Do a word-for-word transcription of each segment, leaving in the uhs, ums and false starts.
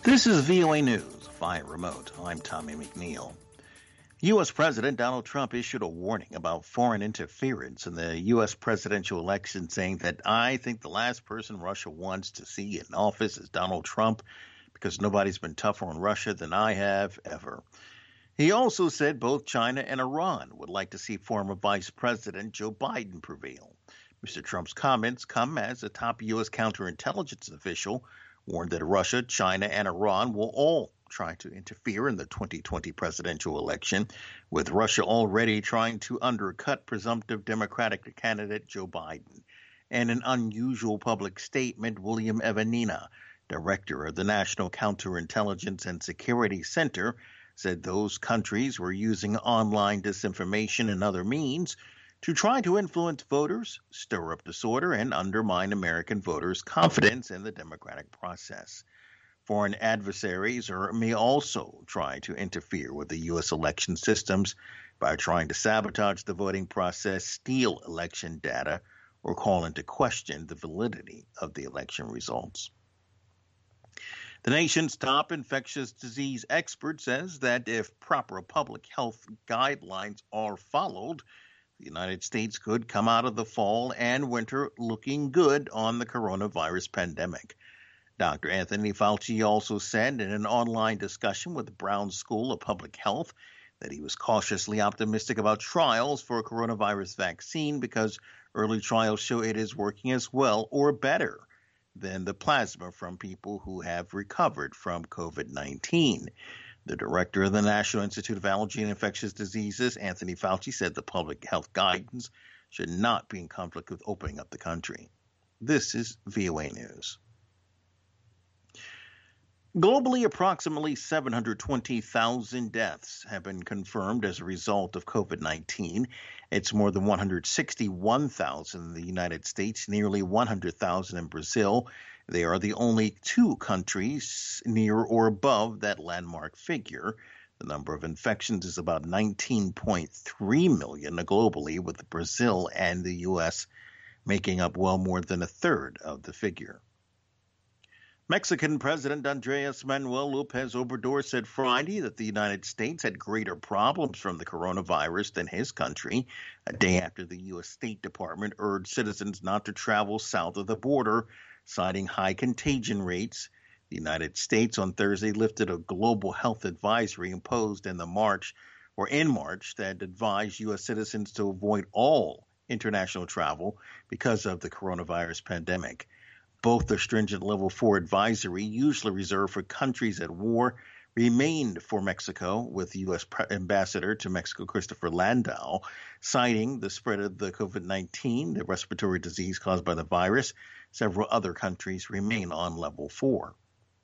This is V O A News via remote. I'm Tommy McNeil. U S. President Donald Trump issued a warning about foreign interference in the U S presidential election, saying that I think the last person Russia wants to see in office is Donald Trump because nobody's been tougher on Russia than I have ever. He also said both China and Iran would like to see former Vice President Joe Biden prevail. Mister Trump's comments come as a top U S counterintelligence official warned that Russia, China, and Iran will all try to interfere in the twenty twenty presidential election, with Russia already trying to undercut presumptive Democratic candidate Joe Biden. In an unusual public statement, William Evanina, director of the National Counterintelligence and Security Center, said those countries were using online disinformation and other means to try to influence voters, stir up disorder, and undermine American voters' confidence in the democratic process. Foreign adversaries are, may also try to interfere with the U S election systems by trying to sabotage the voting process, steal election data, or call into question the validity of the election results. The nation's top infectious disease expert says that if proper public health guidelines are followed, the United States could come out of the fall and winter looking good on the coronavirus pandemic. Doctor Anthony Fauci also said in an online discussion with the Brown School of Public Health that he was cautiously optimistic about trials for a coronavirus vaccine because early trials show it is working as well or better than the plasma from people who have recovered from COVID nineteen. The director of the National Institute of Allergy and Infectious Diseases, Anthony Fauci, said the public health guidance should not be in conflict with opening up the country. This is V O A News. Globally, approximately seven hundred twenty thousand deaths have been confirmed as a result of COVID nineteen. It's more than one hundred sixty-one thousand in the United States, nearly one hundred thousand in Brazil. They are the only two countries near or above that landmark figure. The number of infections is about nineteen point three million globally, with Brazil and the U S making up well more than a third of the figure. Mexican President Andrés Manuel López Obrador said Friday that the United States had greater problems from the coronavirus than his country, a day after the U S State Department urged citizens not to travel south of the border, citing high contagion rates. The United States on Thursday lifted a global health advisory imposed in the March or in March that advised U S citizens to avoid all international travel because of the coronavirus pandemic. Both the stringent level four advisory, usually reserved for countries at war, remained for Mexico, with U S Ambassador to Mexico Christopher Landau citing the spread of the COVID nineteen, the respiratory disease caused by the virus. Several other countries remain on level four.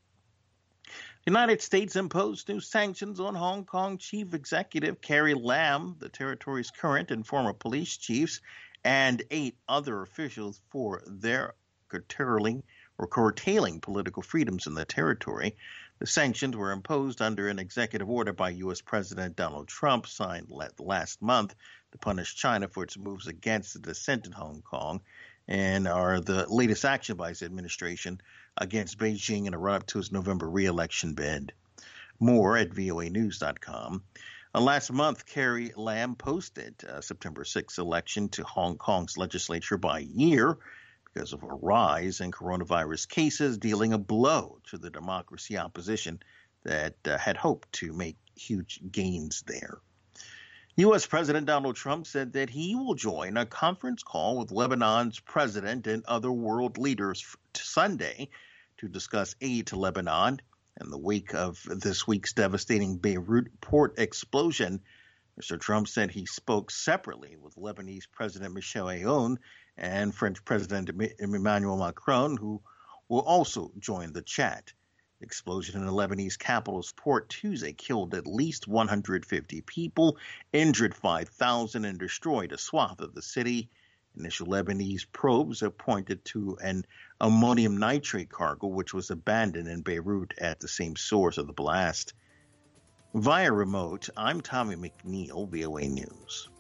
The United States imposed new sanctions on Hong Kong Chief Executive Carrie Lam, the territory's current and former police chiefs, and eight other officials for their curtailing or curtailing political freedoms in the territory. The sanctions were imposed under an executive order by U S. President Donald Trump, signed last month to punish China for its moves against the dissent in Hong Kong, and are the latest action by his administration against Beijing in a run-up to his November re-election bid. More at V O A news dot com. Uh, last month, Carrie Lam posted uh, September sixth election to Hong Kong's legislature by year because of a rise in coronavirus cases, dealing a blow to the democracy opposition that uh, had hoped to make huge gains there. U S. President Donald Trump said that he will join a conference call with Lebanon's president and other world leaders Sunday to discuss aid to Lebanon in the wake of this week's devastating Beirut port explosion. Mister Trump said he spoke separately with Lebanese President Michel Aoun and French President Emmanuel Macron, who will also join the chat. The explosion in the Lebanese capital's port Tuesday killed at least one hundred fifty people, injured five thousand, and destroyed a swath of the city. Initial Lebanese probes have pointed to an ammonium nitrate cargo, which was abandoned in Beirut at the same source of the blast. Via remote, I'm Tommy McNeil, V O A News.